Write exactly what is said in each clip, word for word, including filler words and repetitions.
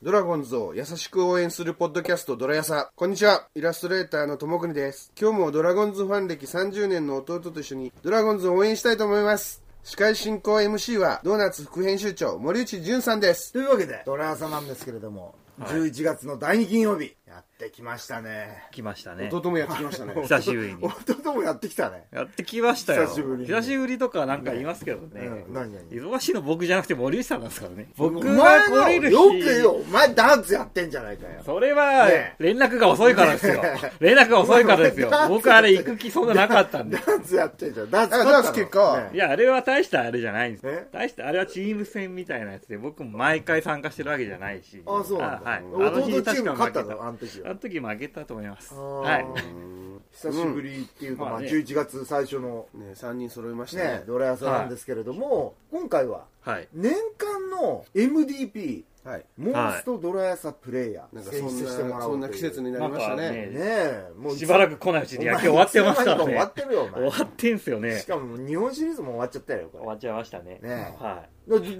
ドラゴンズを優しく応援するポッドキャストドラヤサ。こんにちは、イラストレーターのともくにです。今日もドラゴンズファン歴さんじゅうねんの弟と一緒にドラゴンズを応援したいと思います。司会進行 エムシー はドーナツ副編集長森内潤さんです。 というわけでドラヤサなんですけれども、はい、じゅういちがつのだいに金曜日やってきましたね。 来ましたね。 弟もやってきましたね。 久しぶりに。 弟もやってきたね。 やってきましたよ。 久しぶりに。 久しぶりとかなんか言いますけどね。 うん、何何忙しいの僕じゃなくて森内さんなんですからね。僕が来れる日。 よくよ、お前ダンスやってんじゃないかよ。 それは、連絡が遅いからですよ。連絡が遅いからですよ。僕あれ行く気そんななかったんで。 ダンスやってんじゃん。ダンスダンス結果。 いや、あれは大したあれじゃないんですよ。大した、あれはチーム戦みたいなやつで、僕も毎回参加してるわけじゃないし。 あ、そうなんだ。 はい。 弟チーム勝ったの、あの時は。 あの時負けたと思います。はい。 久しぶりっていうか、まあじゅういちがつ最初のね、さんにん揃いましたね。 ドラヤサなんですけれども、今回は年間の エムディーピー、モンストドラヤサプレイヤー選出してもらおうという。 そんな季節になりましたね。 ねえ、 もうしばらく来ないうちに野球終わってますからね。 終わってるよ、お前。 終わってんすよね。 しかも日本シリーズも終わっちゃったよ、これ。 終わっちゃいましたね。 ねえ。 はい。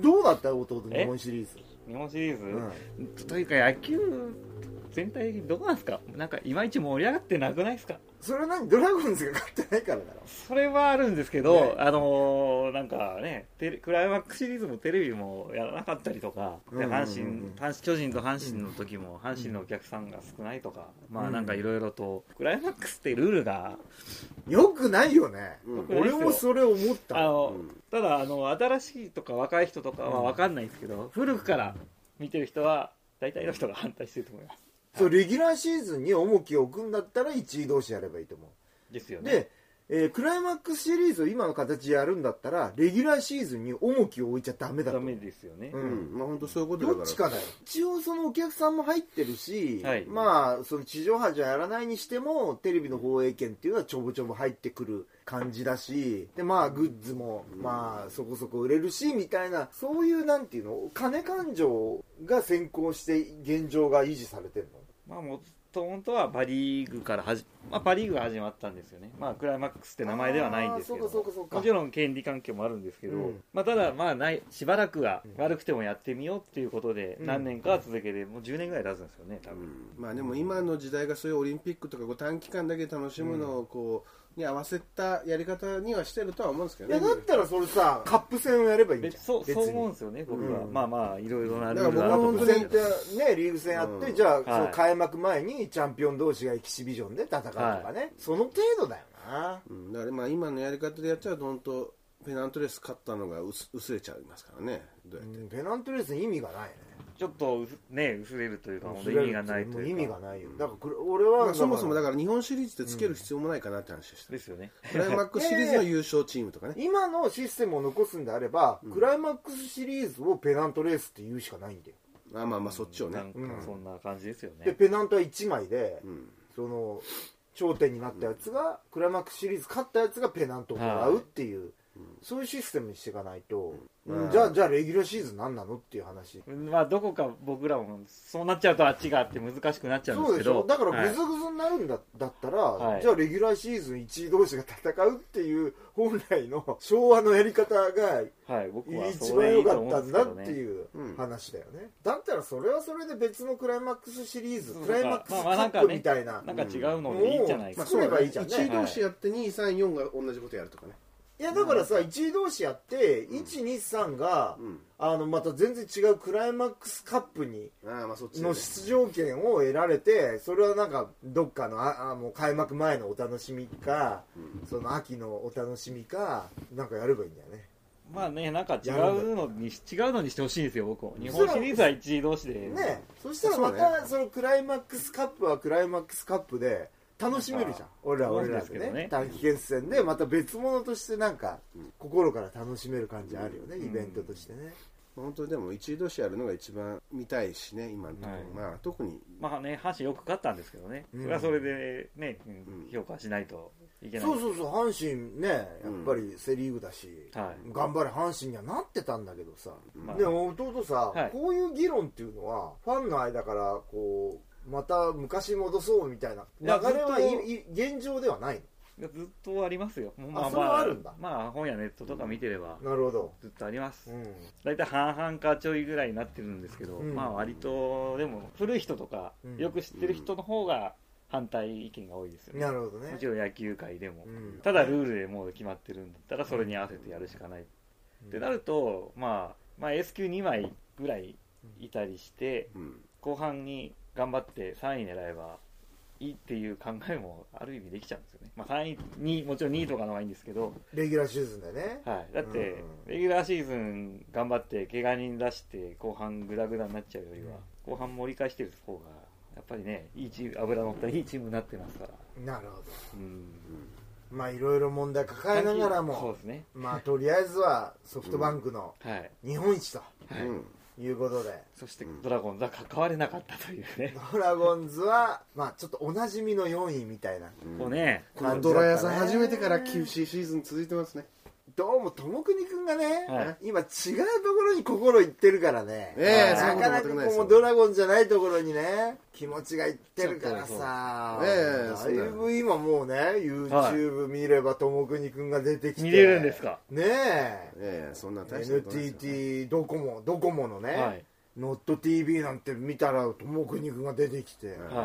どうだった弟、日本シリーズ。 日本シリーズというか野球全体的にどうなんですか？なんかいまいち盛り上がってなくないですか？ それは何？ドラゴンズが勝ってないからだろ。 それはあるんですけど、ね、あのー、なんかねテレクライマックスシリーズもテレビもやらなかったりとか、で阪神、阪神巨人と阪神の時も阪神のお客さんが少ないとか、うん、まあなんかいろいろとクライマックスってルールがよくないよね、うん、俺もそれ思った。 あの、うん、ただあの新しいとか若い人とかは分かんないんですけど、うん、古くから見てる人は大体の人が反対してると思います。 そう、レギュラーシーズンに重きを置くんだったらいちい同士やればいいと思う。 ですよね。 で、えー、クライマックスシリーズを今の形でやるんだったらレギュラーシーズンに重きを置いちゃダメだと。 ダメですよね。 うん、まあ本当そういうことだから。 どっちかだよ。一応そのお客さんも入ってるし、 はい、 まあその地上波じゃやらないにしてもテレビの放映権っていうのはちょぼちょぼ入ってくる感じだし、でまあグッズもまあそこそこ売れるしみたいな、そういうなんていうの、金感情が先行して現状が維持されてるの。 まあもともとはパ・リーグからはじ、まあ、パ・リーグが始まったんですよね。まあクライマックスって名前ではないんですけど、もちろん権利関係もあるんですけど、うん、まあただまあないしばらくは悪くてもやってみようっていうことで何年かは続けて、もうじゅうねんぐらい経つんですよね多分、うん、 まあでも今の時代がそういうオリンピックとかこう短期間だけ楽しむのをこう、うん、に合わせたやり方にはしてるとは思うんですけどね。 いやだったらそれさカップ戦をやればいいんじゃん。 そうそう思うんですよね僕は、うん、まあまあいろいろなルールがあると思うんですけど、カップ戦ってねリーグ戦やって、うん、じゃあ、はい、その開幕前にチャンピオン同士がエキシビジョンで戦うとかね、はい、その程度だよな、 うん、だからまあ今のやり方でやっちゃうと本当ペナントレース勝ったのが薄薄れちゃいますからね。どうやって、 うん、ペナントレースに意味がないね。 ちょっとね薄れるというか意味がないというか、 意味がないよ。だから俺は、 まあ、そもそもだから日本シリーズでつける必要もないかなって話でした、 うん、ですよね。 クライマックスシリーズの優勝チームとかね。 今のシステムを残すんであれば、うん、クライマックスシリーズをペナントレースって言うしかないんだよ。 あまあまあそっちをね、 うん、なんかそんな感じですよね。 でペナントはいちまいで、うん、その頂点になったやつが、うん、クライマックスシリーズ勝ったやつがペナントをもらうっていう、はい、そういうシステムにしていかないと、うんうん、じゃあじゃあレギュラーシーズン何なのっていう話。 まあどこか僕らもそうなっちゃうとあっちがあって難しくなっちゃうんですけど、 そうでしょ。だからグズグズになるんだ、はい、だったら、はい、じゃあレギュラーシーズンいちい同士が戦うっていう本来の昭和のやり方が、はい、僕は一番良かったんだっていう話だよね、うん、だったらそれはそれで別のクライマックスシリーズ、クライマックスカップみたいな、 なんか違うのでいいんじゃないか、 うん、作ればいいじゃんね。 いちい同士やってに、さん、よんが同じことやるとかね。 いやだからさ、いちい同士やっていち、に、さんが、うん、あのまた全然違うクライマックスカップにの出場権を得られて、それはなんかどっかのああもう開幕前のお楽しみか、うん、その秋のお楽しみかなんかやればいいんだよね。 まあね、なんか違うのに違うのにしてほしいんですよ僕も。日本シリーズはいちい同士でね。そしたらまたそのクライマックスカップはクライマックスカップで楽しめるじゃん。俺ら俺らでね、短期決戦でまた別物としてなんか心から楽しめる感じあるよね、イベントとしてね。 本当でも一度しやるのが一番見たいしね今のところ、はい、まあ特にまあね阪神よく勝ったんですけどね、うん、それはそれでね、うん、評価しないといけない。 そうそうそう、阪神ねやっぱりセリーグだし、うん、頑張れ阪神にはなってたんだけどさ、うん、でも弟さ、はい、こういう議論っていうのはファンの間からこうまた昔戻そうみたいな流れはい現状ではないの。 ずっとありますよ。 まあ、あそれはあるんだ。 まあ本やネットとか見てれば、 うん、なるほど、 ずっとあります。 うん、 だいたい半々かちょいぐらいになってるんですけど、 うん、 まあ割とでも古い人とか、うん、よく知ってる人の方が反対意見が多いですよね。 なるほどね。 もちろん野球界でも、 うん、 ただルールでもう決まってるんだったらそれに合わせてやるしかない、うん、ってなると、まあ、まあエース級にまいぐらいいたりして、うん、後半に頑張ってさんい狙えばいいっていう考えもある意味できちゃうんですよね。まあ、さんいにもちろんにいとかの方がいいんですけど、 レギュラーシーズンでね、 はい、だって、うん、レギュラーシーズン頑張って怪我人出して後半グダグダになっちゃうよりは、うん、後半盛り返してる方がやっぱりね、いいチーム、油乗ったいいチームになってますから。 なるほど、 うん、 まあいろいろ問題抱えながらも、 そうですね、 まあとりあえずはソフトバンクの日本一と、 はいはい、 いうことで、 そしてドラゴンズは関われなかったというね。 ドラゴンズはまあちょっとおなじみのよんいみたいな、 こうね、 このドラヤさん始めてから厳しいシーズン続いてますね。 どうも友國君がね、 はい、 今違うところに心いってるからね、 えー、 なかなかこうドラゴンじゃないところにね気持ちがいってるからさ、 えー、 だいぶ今もうね YouTube 見れば友國君が出てきて、 見れるんですかねえ、 えー、そんな大したエヌティーティー ドコモドコモのね、はい、ノット ティービー なんて見たら友國君が出てきて、はい、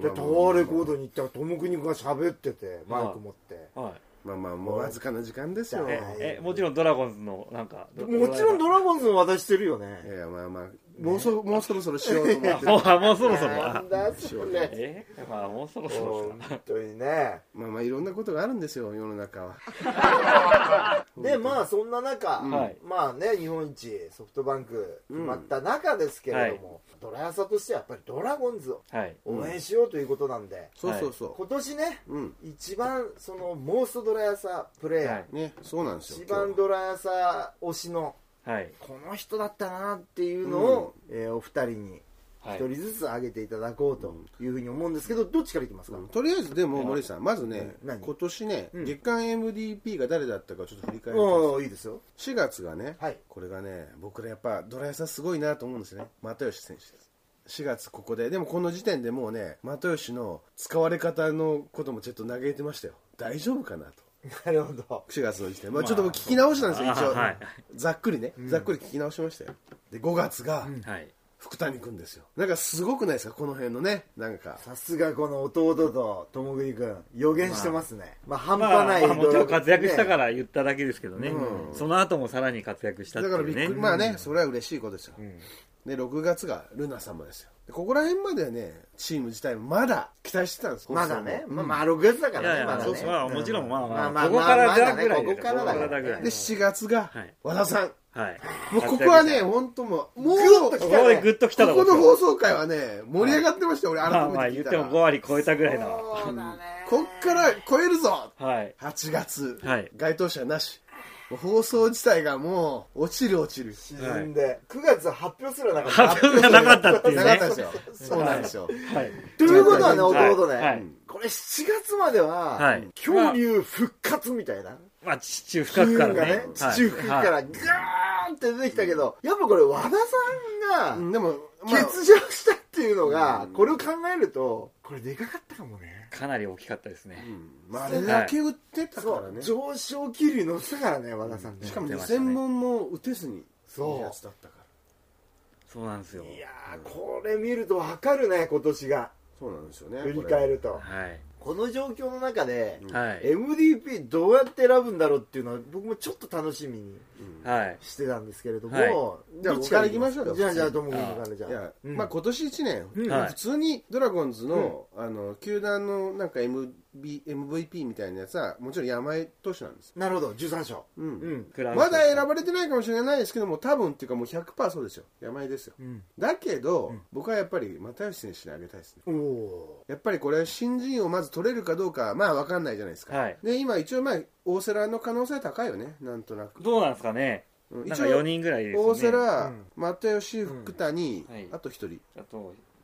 でタワーレコードに行ったら友國君が喋っててマイク持って、 はいはい、 まあまあもうわずかな時間ですよ。 ええもちろんドラゴンズのなんかもちろんドラゴンズも渡してるよね。 いやまあまあもうそもうそろそろしようと思ってもうもうそろそろなんだそれえまあもうそろそろ本当にね、 まあまあいろんなことがあるんですよ世の中は。 でまあそんな中、 うん、 まあね日本一ソフトバンク決まった中ですけれども、うん、ドラヤサとしてはやっぱりドラゴンズを応援しようということなんで、はい、 そうそうそう今年ね、 うん、 一番そのモーストドラヤサプレイヤー、はい、 ねそうなんですよ、 一番ドラヤサ推しのはい、この人だったなっていうのを、うんえー、お二人に一人ずつ挙げていただこうというふうに思うんですけど、どっちからいきますか、 うん、とりあえずでも森さんまずね、 うん、 今年ね、うん、月間 エムディーピー が誰だったかちょっと振り返ります。いいですよ。 しがつがね、 はい、 これがね僕らやっぱドラヤサすごいなと思うんですね。又吉選手です。しがつここででもこの時点でもうね又吉の使われ方のこともちょっと嘆いてましたよ。大丈夫かなと。 なるほど。 しがつの時点、まあ、ちょっと聞き直したんですよ、一応、 はい、 ざっくりね、 うん、 ざっくり聞き直しましたよ。でごがつが、うん、福谷君ですよ。なんかすごくないですかこの辺のね、なんかさすがこの弟と友國君予言してますね。まあ、まあ、半端ない、 まあ、もちろん活躍したから言っただけですけどね、うん、その後もさらに活躍したっていうね。 だからびっくり、まあね、それは嬉しいことですよ、うん、でろくがつがルナ様ですよ。ここら辺まではねチーム自体もまだ期待してたんです。 まだね、うん、まあ、まあろくがつだからね。いやいやまだね、 そうまあ、もちろんまあまあ、 まあまあ、 ここからだぐらい、 ここからだぐらいでしがつが和田さん、 はい、 もうここはね本当もうもうグッときたね。 ここの放送回はね盛り上がってましたよ、はい、俺改めて聞いたら、まあまあ言ってもごわり超えたぐらいの、 そうだね、 こっから超えるぞ、 はい、 はちがつ、 はい、 該当者なし、放送自体がもう落ちる落ちる沈んで、はい、くがつ発表すらなかった発表がなかったっていうね。 なかったですよ。そうなんですよ、 はい、ということはね弟ね、 はい、 これしちがつまでは、はい、恐竜復活みたいな、 まあ地中深くからね、 ね、地中深くからガーンって出てきたけど、やっぱこれ和田さんが、うん、でも、まあ、欠場したっていうのが、うん、これを考えるとこれでかかったかもね。 かなり大きかったですね、 うん、まあ、あれだけ打ってたからね、 上昇気流乗せたからね和田さんね、 しかもにせんぼんも打てずにそういいやつだったから。 そうなんですよ。 いやー、これ見ると分かるね今年が。 そうなんですよね振り返ると、 はい、 この状況の中で、 はい、 エムディーピー どうやって選ぶんだろうっていうのは僕もちょっと楽しみにしてたんですけれども、はい、 じゃあここからいきましょうよ。 じゃあじゃあとも君からじゃあ、いや、 うん、まあ今年いちねん、うん、普通にドラゴンズの、うん、あの球団のなんか エムブイピー みたいなやつはもちろん山井投手なんです。 なるほど、じゅうさん勝、 うんうん、まだ選ばれてないかもしれないですけども、多分っていうかもう ひゃくパーセント そうですよ、山井ですよ、うん、だけど、うん、僕はやっぱり又吉選手にあげたいですね。おやっぱりこれ新人をまず取れるかどうかまあ分かんないじゃないですか、はい、で今一応まあ大瀬良の可能性高いよね、なんとなく。 どうなんですかね、なんかよにんぐらいですよね。 大瀬良、又吉、福谷、 うんはい、 あとひとり、 あと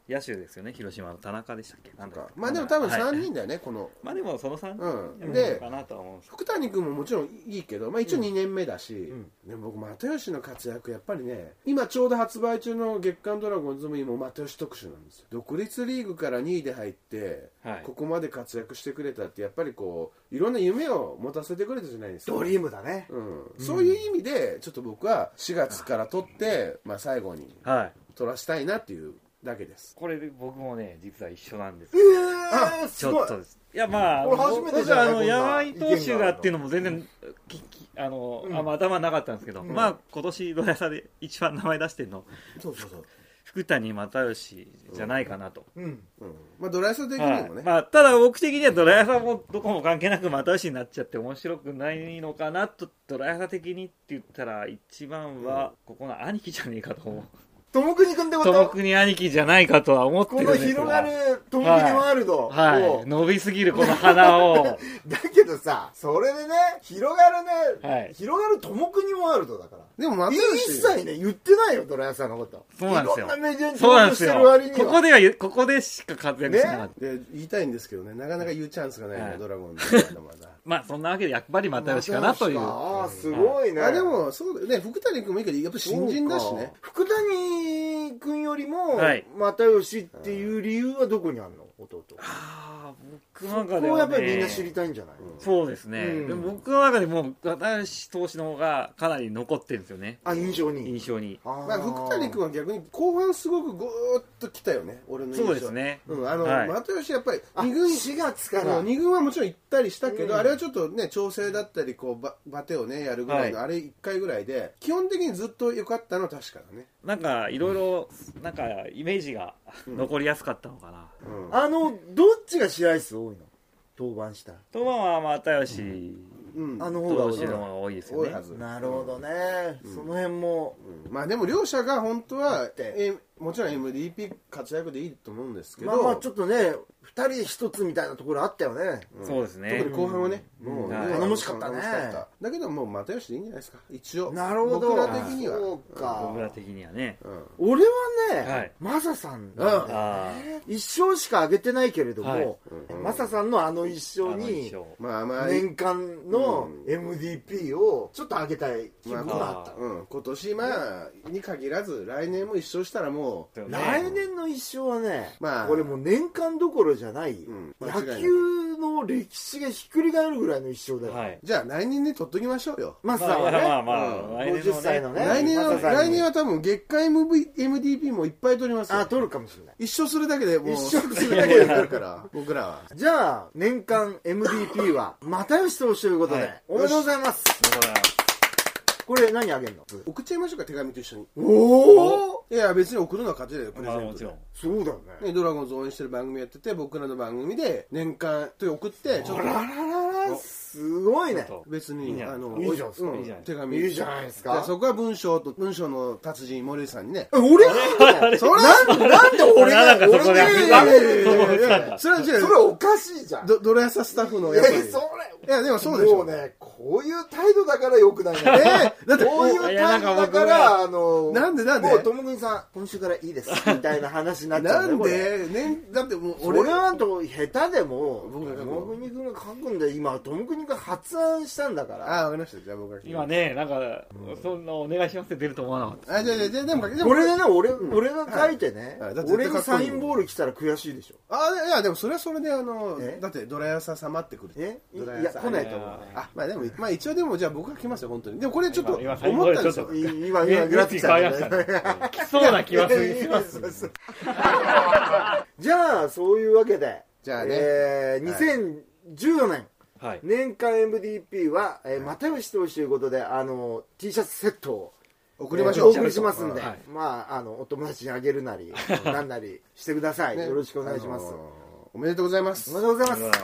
野手ですよね、広島の田中でしたっけ。なんかまあでも多分さんにんだよね、 はい、 このまあでもそのさんにん、 うん、 でかなとは思うんです。 福谷君ももちろんいいけど、まあ、一応にねんめだし、 うん、 でも僕又吉の活躍やっぱりね、今ちょうど発売中の月刊ドラゴンズも今又吉特集なんですよ。独立リーグからにいで入って、はい、ここまで活躍してくれたってやっぱりこういろんな夢を持たせてくれたじゃないですか。 ドリームだね、 うんうん、そういう意味でちょっと僕はしがつから取って、まあ、最後に取らしたいなっていうだけです。 これで僕もね実は一緒なんです。 えー、 ちょっとです。いやまあ、 初めてじゃない、 僕はあの山井投手がっていうのも全然あの、うん、あんま頭なかったんですけど、うん、まあ今年ドラヤサで一番名前出してるの、 そうそうそう、 福谷又吉じゃないかなと。 うんうんうん、まあドラヤサ的にもね、 はい、まあただ僕的にはドラヤサもどこも関係なく又吉になっちゃって面白くないのかなと。ドラヤサ的にって言ったら一番はここの兄貴じゃねえかと思う。 友国君ってこと？ 友国兄貴じゃないかとは思ってるんですが、 この広がる友国ワールド、 はいはい、伸びすぎるこの花をだけどさ、それでね広がるね、はい、広がる友国ワールドだから。 でも一切ね言ってないよドラヤさんのこと。 そうなんですよ。 いろんなメディアに登場してる割にはここではここでしか活躍しなかった、 ね、で言いたいんですけどね、なかなか言うチャンスがないね、はい、ドラゴンズまだまだまあそんなわけでやっぱり又吉かなという。 ああすごいね。 あでもそうだね、福谷君もいいけどやっぱ新人だしね。 福谷君よりも又吉っていう理由はどこにあるの？弟。 ああ僕の中ではね。 そこをやっぱりみんな知りたいんじゃない？ うん、そうですね。うん、でも僕の中でも又吉投手の方がかなり残ってるんですよね。 あ印象に。 印象に。 あまあ福谷君は逆に後半すごくぐーっと来たよね。俺の印象。 そうですね。 うんあの、はい、又吉やっぱりに軍しがつからに軍はもちろん行ったりしたけど、うん、あれはちょっとね調整だったりこうババテをねやるぐらいの、はい、あれいっかいぐらいで基本的にずっと良かったのは確かだね。 なんかいろいろなんかイメージが残りやすかったのかな。 うんうん、あのどっちが試合数多いの？登板した登板は又吉、 うん、あの方が多いですよね。 なるほどね、うん、その辺も、 うん、まあでも両者が本当はえもちろん エムディーピー 活躍でいいと思うんですけど、 まあまあちょっとねふたりひとつみたいなところあったよね、 うん、そうですね。 特に後半はね、うん、もう頼もしかったね。 だけどもう又吉でいいんじゃないですか一応。 なるほど。 僕ら的にはそうか、 僕ら的にはね、 うん、俺はね、はい、マサさんなんだよね。一勝しか挙げてないけれども、はいうん、マサさんのあの一勝にまあまあ年間の エムディーピー をちょっと上げたい気分があった、 まあうん、今年まあに限らず来年も一勝したらもう、 ね、来年の一勝はね、まあ、これもう年間どころじゃない、うん、野球の歴史がひっくり返るぐらいの一勝だよ、はい、 じゃあ来年で取っときましょうよ。 マサさんはね、 まあまあ、 うん、ごじゅっさいのね、 来年は来年は多分月間 エムディーピー もいっぱい取りますよ。 あ取るかもしれない。 一勝するだけでもう一勝するだけでなるから僕らは。 じゃあ年間 エムディーピー は又吉投手ということで、はい、おめでとうございます。これ何あげんの？ 送っちゃいましょうか手紙と一緒に。 おお。 いや別に送るのは勝ちだよプレゼントで。 もちろん。 そうだよね。 ねドラゴンズ応援してる番組やってて僕らの番組で年間と送ってちょっと。 あららららすごいね。 別にあのいいじゃん、 うん、手紙いいじゃないですか。 そこは文章と文章の達人森内さんにね。 俺がそれなんなんで俺がなんかそこでそれはそれおかしいじゃん。 ドドラヤサスタッフのやっぱり。 それいやでもそうでしょ。 もうねこういう態度だから良くないんだね。だってこういう態度だからあのなんでなんでもう友国さん今週からいいですみたいな話になっちゃう。 なんでねだってもう俺はと下手でも友国君が書くんで今友国が発案したんだから。 ああわかりました。じゃあ僕が今ねなんかそんなお願いしますって出ると思わなかった。 あじゃあじゃあでもこれでね俺俺が書いてね俺にサインボール来たら悔しいでしょ。 あいやでもそれはそれであのだってドラヤサ様ってくる。 えいや来ないと思うね。 あまあでもまあ一応でもじゃあ僕が来ますよ本当に。でもこれちょっと思ったんですよ。 今今グラフィック変わりましたね。来そうな気はします。 じゃあそういうわけでじゃあね、 えー、にせんじゅうよねん、 はい、 年間 エムディーピー は、えー、又吉投手ということであの T シャツセットを送りましょう、 えー、お送りしますんで、 はい、 まああのお友達にあげるなりなんなりしてください、ね、よろしくお願いします、あのー、 おめでとうございます。 おめでとうございます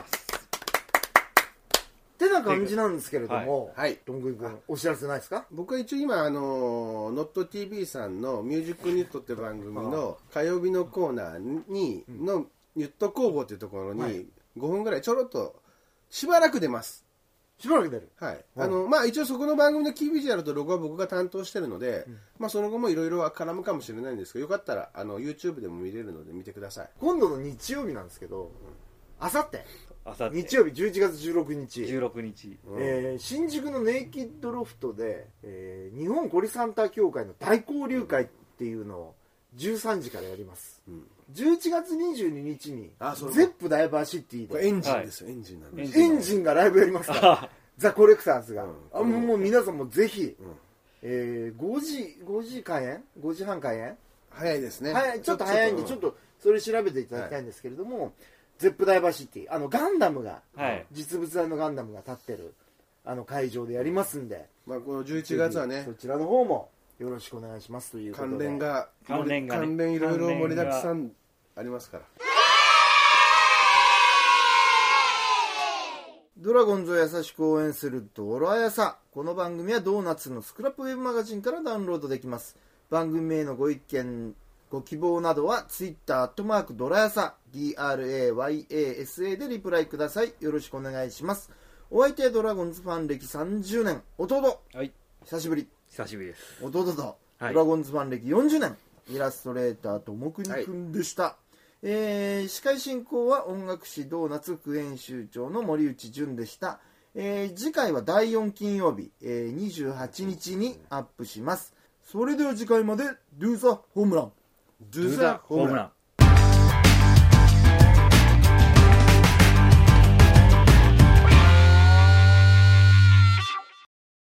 ってな感じなんですけれども、はい、どんぐり君お知らせないですか？僕は一応今あの ノットティービー さんのミュージックニュットって番組の火曜日のコーナーにのニュット工房っていうところにごふんぐらいちょろっとしばらく出ます。 しばらく出る。 はい。あの、まあ一応そこの番組のキービジュアルとロゴは僕が担当してるので、うん、まあその後もいろいろ絡むかもしれないんですけど、よかったら、あの、YouTube でも見れるので見てください。 今度の日曜日なんですけど、あさって。 あさって。 日曜日じゅういちがつじゅうろくにち。 じゅうろくにち。 えー、新宿のネイキッドロフトで、えー、日本コリサンタ協会の大交流会っていうのをじゅうさんじからやります。うん、じゅういちがつにじゅうににちに、ゼップダイバーシティで。 エンジンですよ、はい、エンジンなんです。 エンジンがライブやりますから。ザ・コレクターズが。うん、あもうもう皆さんもぜひ、うん、えー、ごじ、ごじ開演 ?ご 時半開演早いですね。 早い、ちょっと早いんで、ちょっとそれ調べていただきたいんですけれども、はい、ゼップダイバーシティ、あのガンダムが、はい、実物大のガンダムが立ってるあの会場でやりますんで、 まあ、このじゅういちがつはね、 そちらの方もよろしくお願いしますということで、 関連が、 関連が、ね、 関連いろいろ盛りだくさんありますから。 ドラゴンズを優しく応援するドラヤサ。この番組はドーナツのスクラップウェブマガジンからダウンロードできます。番組へのご意見ご希望などはツイッターアットマークドラヤサ ドラヤサ でリプライください。よろしくお願いします。お相手はドラゴンズファン歴さんじゅうねん弟、はい、久しぶり久しぶりです。 弟と、はい、ドラゴンズファン歴よんじゅうねんイラストレーターともくにくんでした、はい。えー、司会進行は音楽誌ドーナツ副編集長の森内淳でした。えー、次回はだいよん金曜日、えー、にじゅうはちにちにアップします。それでは次回までドゥーザホームランドゥーザホームラン。